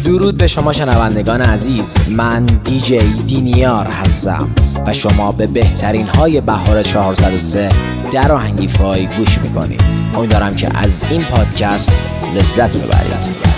درود به شما شنوندگان عزیز، من دیجی دینیار هستم و شما به بهترین های بهار 403 در آهنگی فای گوش میکنید. امیدوارم که از این پادکست لذت ببرید.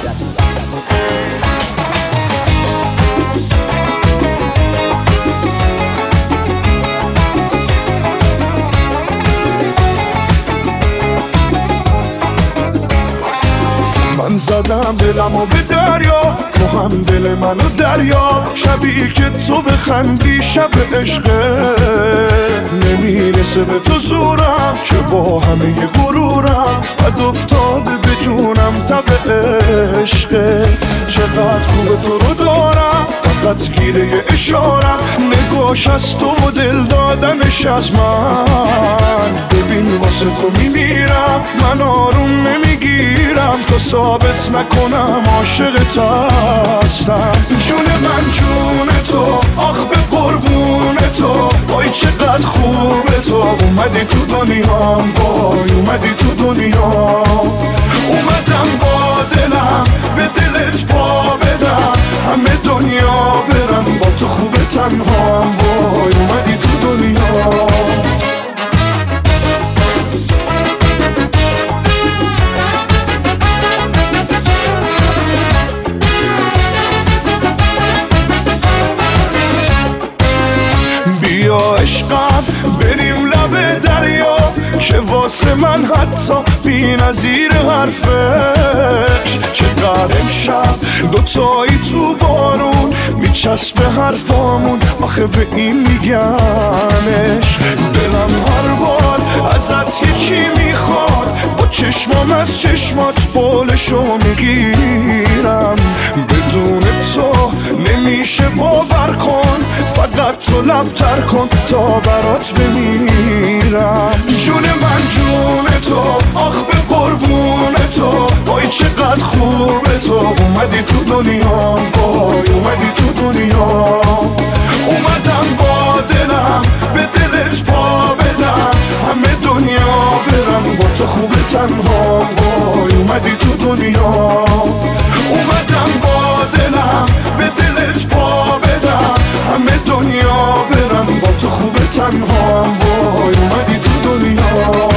من زدم دلمو به دریا، تو هم دل منو دریا. شبی که تو بخندی شب عشقه، نمیرسه به تو زورم که با همه غرورم بد افتاده به جونم تب عشقت. چقدر خوبه تو رو دارم، فقط گیره اشارم، نگاش از تو و دل دادنش از من. ببین واسه تو میمیرم، من آروم نمیگیرم تا ثابت نکنم عاشقت هستم. جون من جون تو، آخ به قربون تو، وای چقدر خوبه تو. اومدی تو دنیام، وای اومدی تو دنیا. اومدم با دلم به دلت پا بدم، همه دنیا برم با تو خوبه تنهام. وای اومدی تو دنیا. بیا عشقم بریم لب دریا، که واسه من حتی بی نظیر حرفش. چقدر امشب دوتایی تو بارون میچسبه حرفامون، آخه به این میگنش. دلم هر بار ازت یکی میخواد، با چشمام از چشمات بولشو میگیرم. بدون تو نمیشه باور کن، فقط تو لبتر کن تا برات بمیرم. جون من جون تو، آخ به قربون تو، وای چقدر خوبه تو. اومدی تو دنیا، وای اومدی تو دنیا. اومدم با دلم به دلت پا بدم، همه دنیا برم با تو خوبه تنها. وای اومدی تو دنیا. اومدم با دلم به دلت پا بدم، همه دنیا برم با تو خوبه تنها. وای اومدی تو دنیا.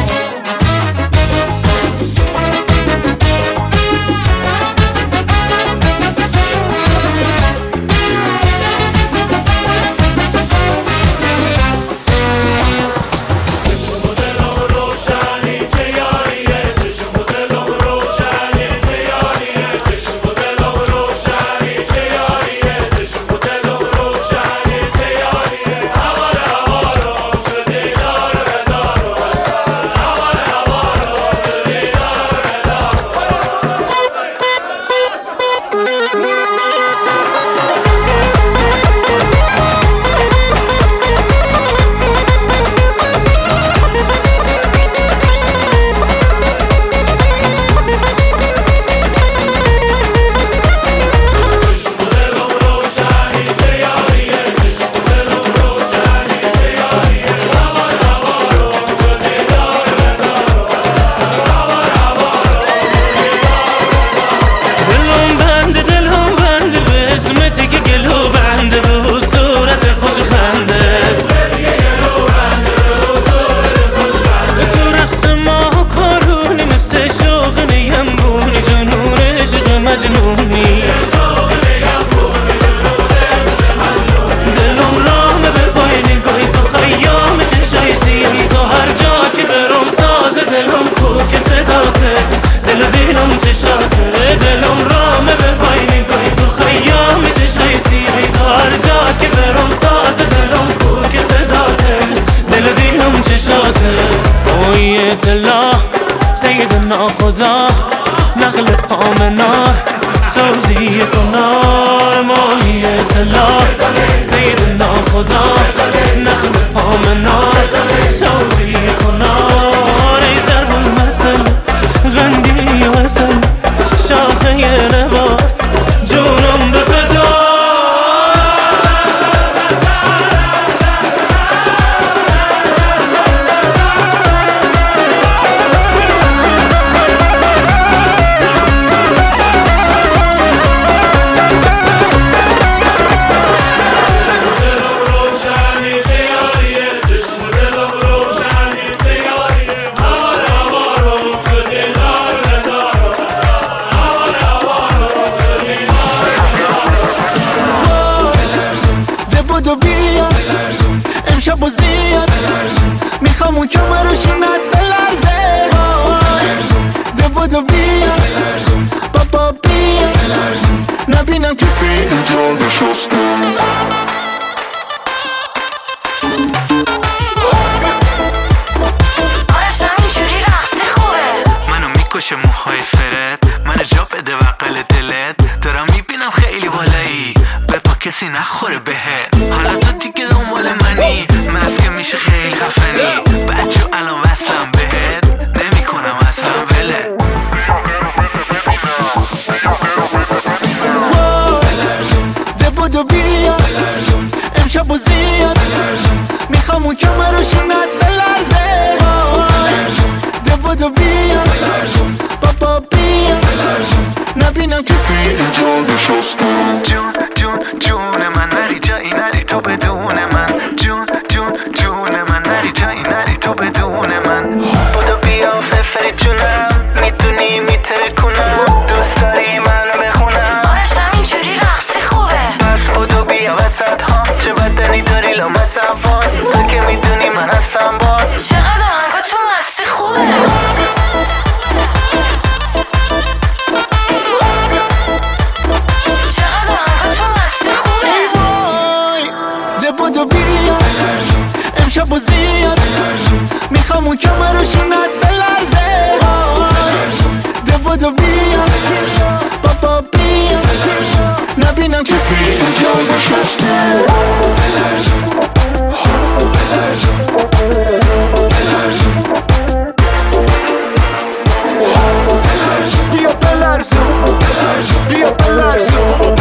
خدا نخل آمنار سوزی کنار ماهی طلا. سیدنا خدا نخل آمنار سوزی کنار. ای ضرب المثل غندی و حسن شاخه نبات جونم به فدا. امشب و زیاد میخوام اون کمرشونت بلرزه ده بودو بیا بابا بیا نبینم کسی اینجا بشسته میکشه موهای فرد منو جا بده وقل دلت دارم میبینم خیلی بالایی بپا کسی نخوره بهت حالا تو دیگه دنبال منی مسکه میشه خیلی خفنی بچه الان وصلم بهت نمیکنم اصلا ولت ده بودو بیا امشب و زیاد میخوام اون کمرشونت بلرزه ده بودو بیا بابا بیا نبینم کسی اینجا بشسته جون من نری جایی نری تو بدون من جون من نری جایی نری تو بدون من بودو بیا ففری جونم میدونی میتره کنم دوست داری منو بخونم آرشم اینجوری رقصی خوبه پس بودو بیا وسط ها چه بدنی داری لامصب باد تو که میدونی من هستم باد چقدر آهنگا تو مستی خوبه امشب و زیاد میخوام اون کمرشونت بلرزه ده بودو بیا بابا بیا نبینم کسی اینجا بشسته بیا بلرزه بیا بلرزه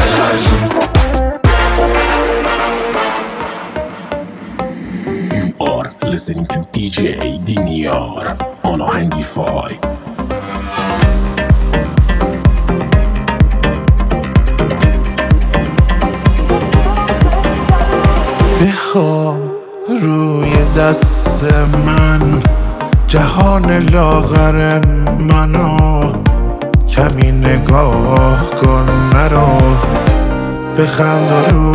Listening to DJ Diniar on Ohangify. بخواب روی دست من جهان لاغر منو کمی نگاه کن مرا بخند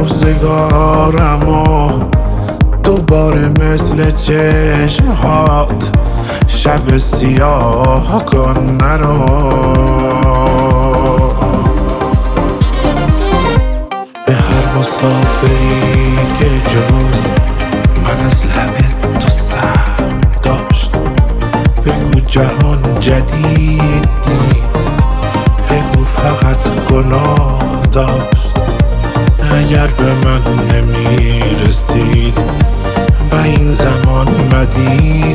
روزگارمو دوباره مثل چشمهات شب سیاه کن نرو به هر مسافری که جز من از لبت تو سر داشت بگو جهان جدید نیست بگو فقط گناه داشت اگر به من نمیرسید و این زمان مدید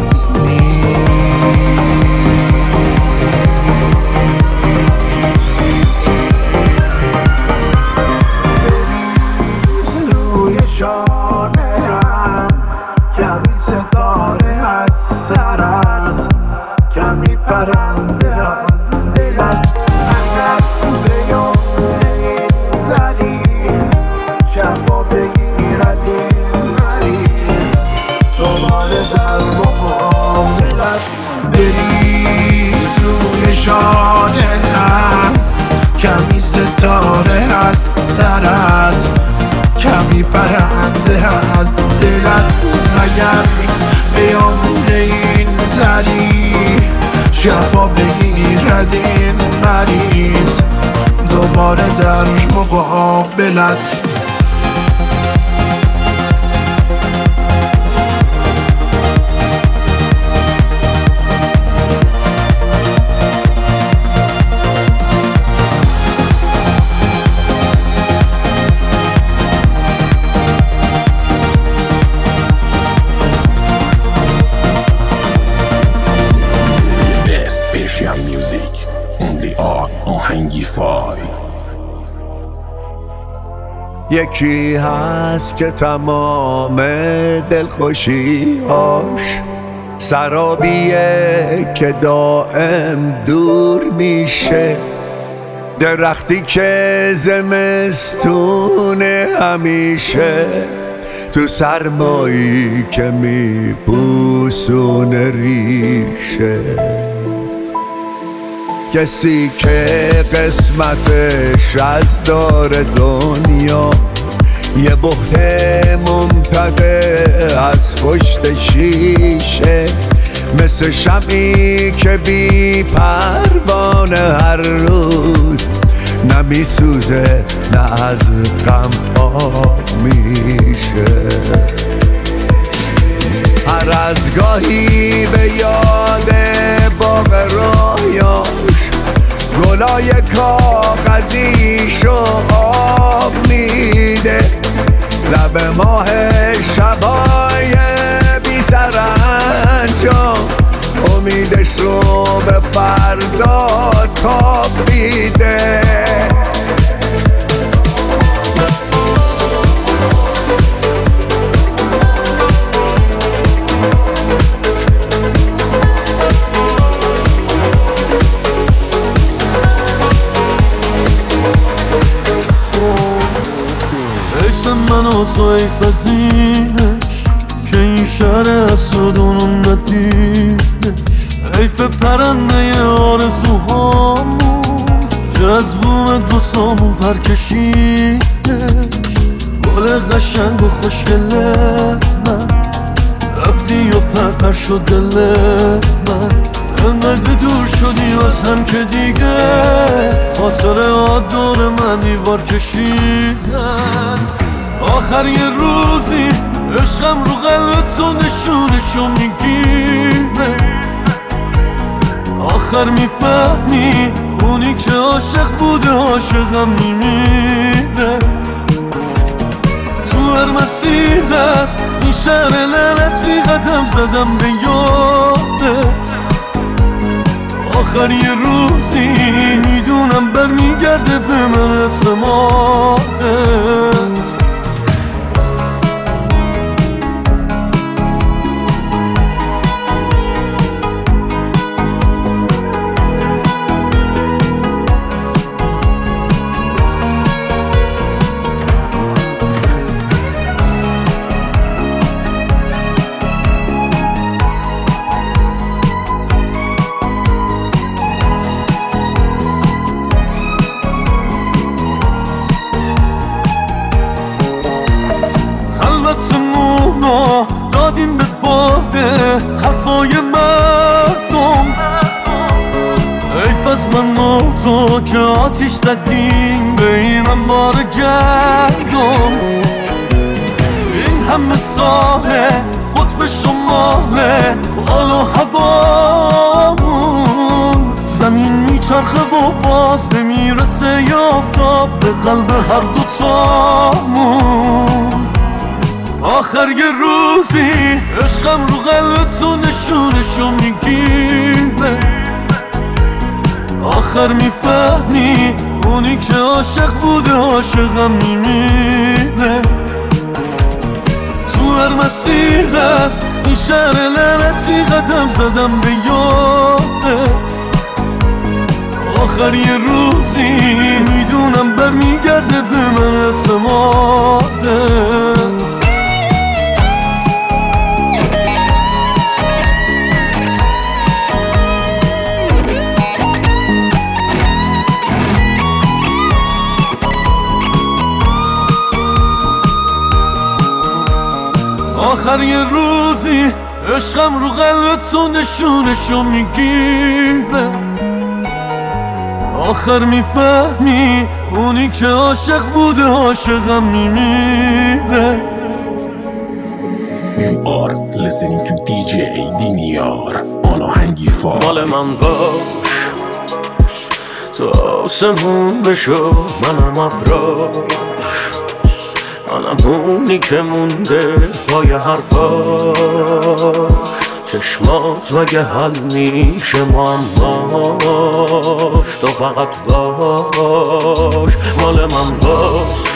بریز روی شانه‌ام کمی ستاره از سرت کمی پرنده از دلت اگر بیام نمی‌ذاری شفا بگیرد این مریض دوباره در مقابلت بریز روی شانه‌ام کمی ستاره از سرت کمی پرنده از دلت اگر بیام این زری شفا بگیرد این مریض دوباره در مقابلت Music only on Ohangify. یکی هست که تمام دلخوشی‌هاش سرابیه که دائم دور میشه درختی که زمستونه همیشه تو سرمایی که میپوسونه ریشه کسی که قسمتش از دار دنیا یه بهت منطقه از پشت شیشه، مثل شمعی که بی پروانه هر روز نمیسوزه نه از غم آب میشه. هر از گاهی به یاد باغ رویاش گلای کاغذیشو آب میده، لب ماه شبای بی سرانجام امیدش رو به فردا تابیده. من و تو ایف از اینش که این شهر اسودونو ندیدش، ایف پرنده آرزوهامون جذبوم دوتامون پر کشیدش. گل قشنگ و خوشگل من رفتی و پر شد دل من، انقدر دور شدی از هم که دیگه خاطرات دور من دیوار کشیدن. آخر یه روزی عشقم رو قلب تو نشونشو میگیره، آخر میفهمی اونی که عاشق بوده عاشقم میمیره. تو هر مسیر است این شهر لعنتی قدم زدم به یادت، آخر یه روزی میدونم برمیگرده به من اعتمادت. دادیم به باده حرفای مردم، حیف از من و تو که آتیش زدیم به این انبار گندم. این همه ساله قطب شماله حال و هوامون، زمین میچرخه و باز نمیرسه یافتاب به قلب هر دوتامون. آخر یه روزی عشقم رو قلب تو نشونشو میگیره، آخر میفهمی اونی که عاشق بوده عاشقم میمیره. تو هر مسیر است این شهر لعنتی قدم زدم به یادت، آخر یه روزی میدونم برمیگرده به من اعتمادت. آخر یه روزی عشقم رو قلب تو نشونشو میگیره، آخر میفهمی اونی که عاشق بوده عاشقم میمیره. You are listening to DJ دینیار آن آهنگی فای. مال من باش تو آسمون بشو منم ابراش، منم اونی که مونده پای حرفاش، چشمات مگه حل میشه معماش، تو فقط باش مال من باش.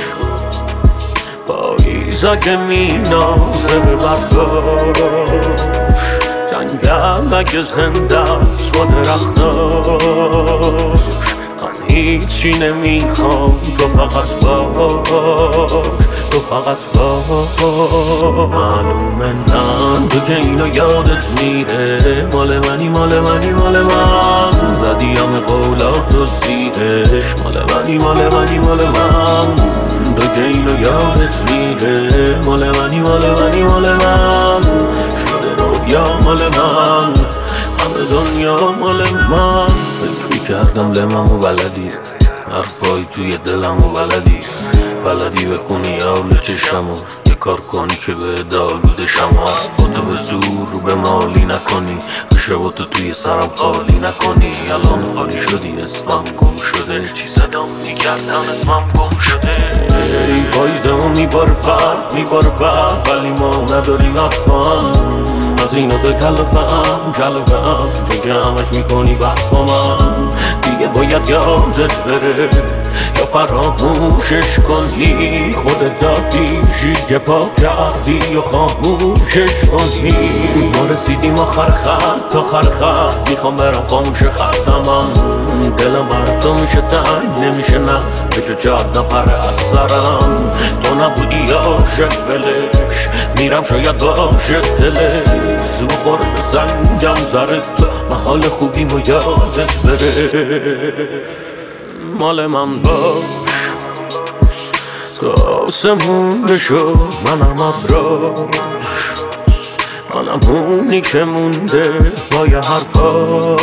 پاییز اگه مینازه به برداش، جنگل اگه زنده است با درختاش، من هیچی نمیخوام تو فقط باش، تو فقط باش. معلومه نه تو که اینو یادت میره، مال منی مال منی مال من، زدی همه قولات و زیرش، مال منی مال منی مال من. تو که اینو یادت میره مال منی مال منی مال من شده رویا مال من همه دنیا مال من فکر میکردم لممو بلدی حرفای توی دلمو بلدی بخونی اول چشمو یه کار کنی که به دال بوده شما حرفاتو به زور به مالی نکنی شباتو توی سرم خالی نکنی الان خالی شدی اسمم گم شده چی صدام میکردم اسمم گم شده ای پاییزمو میباره برف ولی ما نداریم افهم از این از کلفم چون که همش میکنی بحث با من دیگه باید یادت بره یا فراموشش کنی خودت دادیشی که پا کردی یا خاموشش کنی ما رسیدیم آخر خط میخوام برم خاموش خطم دلم بر تو میشه تنگ نمیشه نه فکر جاد نپره از سرم تو نبودی عاشق بلش میرم شاید عاشق دلت زو خور به سنگم زرد تو محال خوبیمو یادت بره مال من باش تو آسمون بشو منم ابراش منم اونی که مونده با یه حرفاش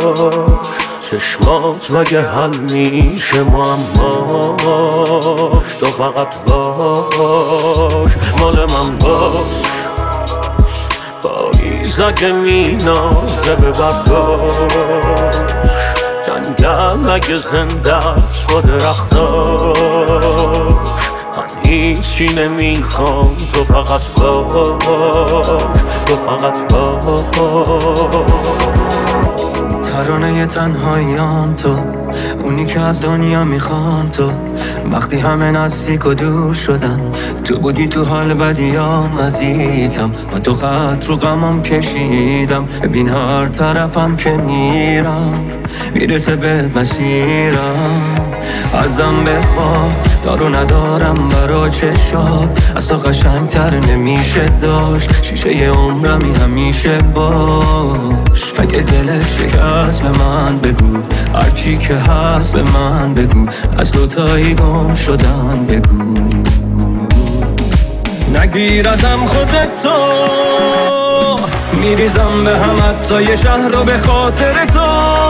چشمات مگه حل میشه معماش تو فقط باش مال من باش پاییز اگه مینازه به برداش جنگل اگه زنده است با درختاش من هیچی نمیخوام تو فقط باش ترانه تنهاییام تو اونی که از دنیا میخوام تو وقتی همه نزدیک و دور شدن تو بودی تو حال بدیام عزیزم و تو خط رو غمم کشیدم ببین هر طرفم که میرم میرسه بهت مسیرم ازم بخواه دارو ندارم برا چشات از تو قشنگتر نمیشه داشت شیشه ی عمرمی همیشه باش اگه دلت شکست به من بگو هرچی که هست به من بگو از دوتایی گم شدن بگو نگیر ازم خودتو میریزم به هم حتی یه شهر رو به خاطر تو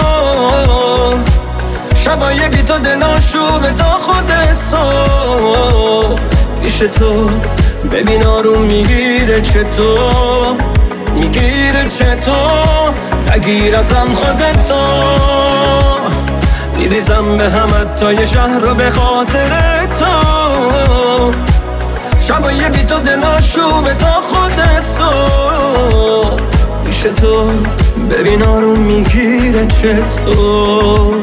شبای بی تو دلاشوبه تا خود صبح پیش تو ببین آروم میگیره چطور نگیر ازم خودتو میریزم به هم حتی یه شهر رو به خاطر تو شبای بی تو دلاشوبه تا خود صبح پیش تو ببین آروم میگیره چطور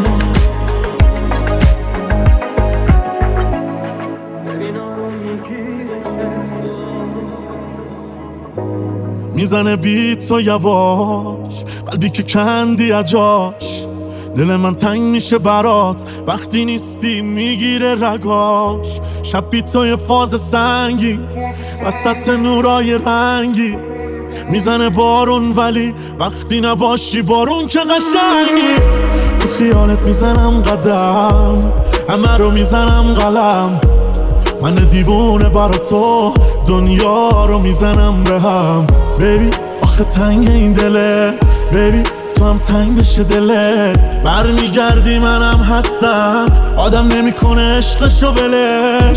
میزنه بیت تو یواش قلبی که کندی اجاش دل من تنگ میشه برات وقتی نیستی میگیره رگاش شب بی توی فاز سنگی وسط نورای رنگی میزنه بارون ولی وقتی نباشی بارون که قشنگی تو خیالت میزنم قدم همه رو میزنم قلم من دیوونه برا تو دنیا رو میزنم به هم بیبی آخه تنگ این دله بیبی تو هم تنگ بشه دله برمیگردی منم هستم آدم نمیکنه عشقشو ولش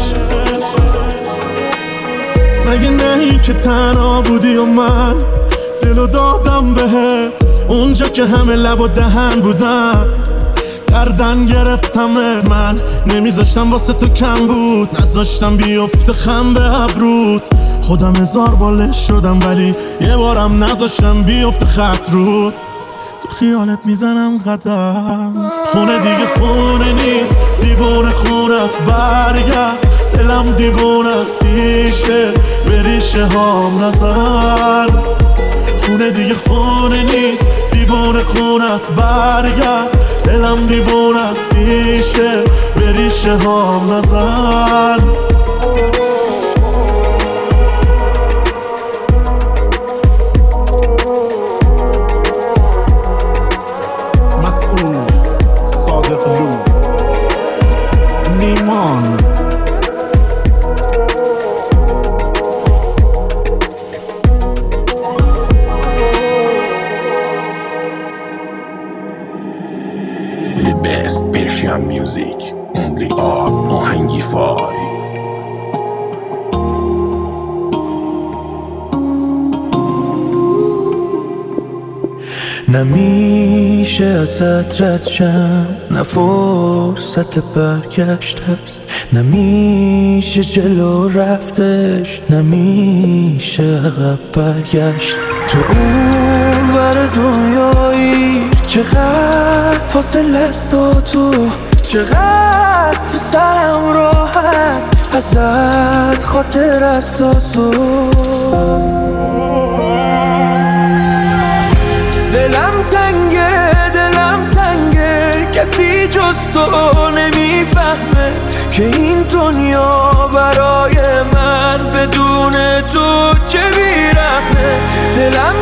مگه نهی که تنها بودی و من دلو دادم بهت اونجا که همه لب و دهن بودن گردن گرفتم من نمیذاشتم واسه تو کم بود نذاشتم بیفته خم به ابروت خودم هزار بالش شدم ولی یه بارم نذاشتم بیفته خط رود تو خیالت میزنم قدم خونه دیگه خونه نیست دیوونه خونه است برگرد دلم دیوونه است ریشه به ریشه هام نزن خونه دیگه خونه نیست دیوونه خونه است برگرد دلم دیوونه است ریشه به ریشه هام نزن مسعود صادق لو نیمان Only on آهنگیفای. نمیشه ازت رد شم، نه فرصت برگشت است، نمیشه جلو رفتش، نمیشه عقب برگشت. تو اون ور دنیایی چقدر فاصله است و تو چقدر تو سرم راحت ازت خاطر است و دلم تنگه کسی جز تو نمیفهمه که این دنیا برای من بدون تو چه بیرحمه. دلم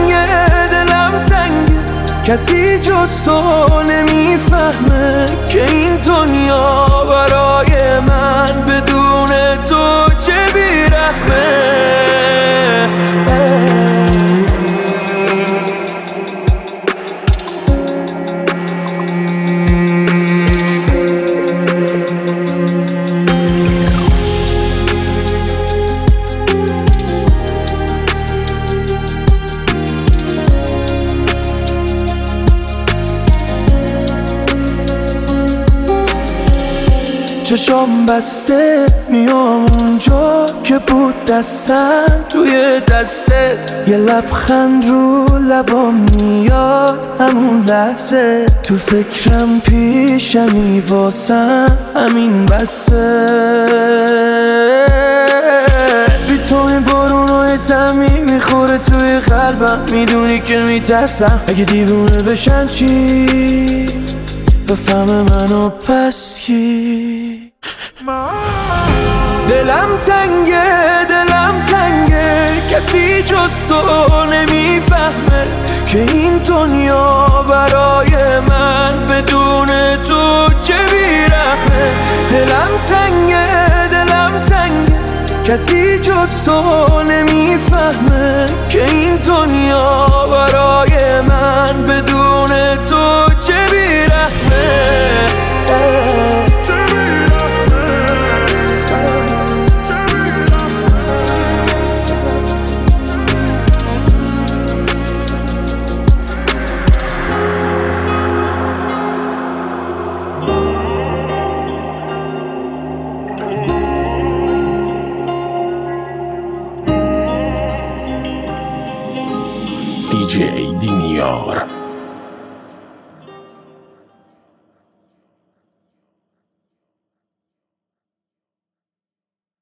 تنگه کسی جز تو نمیفهمه که این دنیا برای من بدون تو چه بیرحمه. چشام بسته میام اونجا که بود دستم توی دستت، یه لبخند رو لبام میاد همون لحظه، تو فکرم پیشمی واسم همین بسه. بی تو این بارونای زمین میخوره توی قلبم، میدونی که میترسم اگه دیوونه بشن چی بفهم منو پس کی. دلم تنگه کسی جز تو نمیفهمه که این دنیا برای من بدون تو چه بیرحمه. دلم تنگه کسی جز تو نمیفهمه که این دنیا برای من بدون تو چه بیرحمه. DJ دینیار.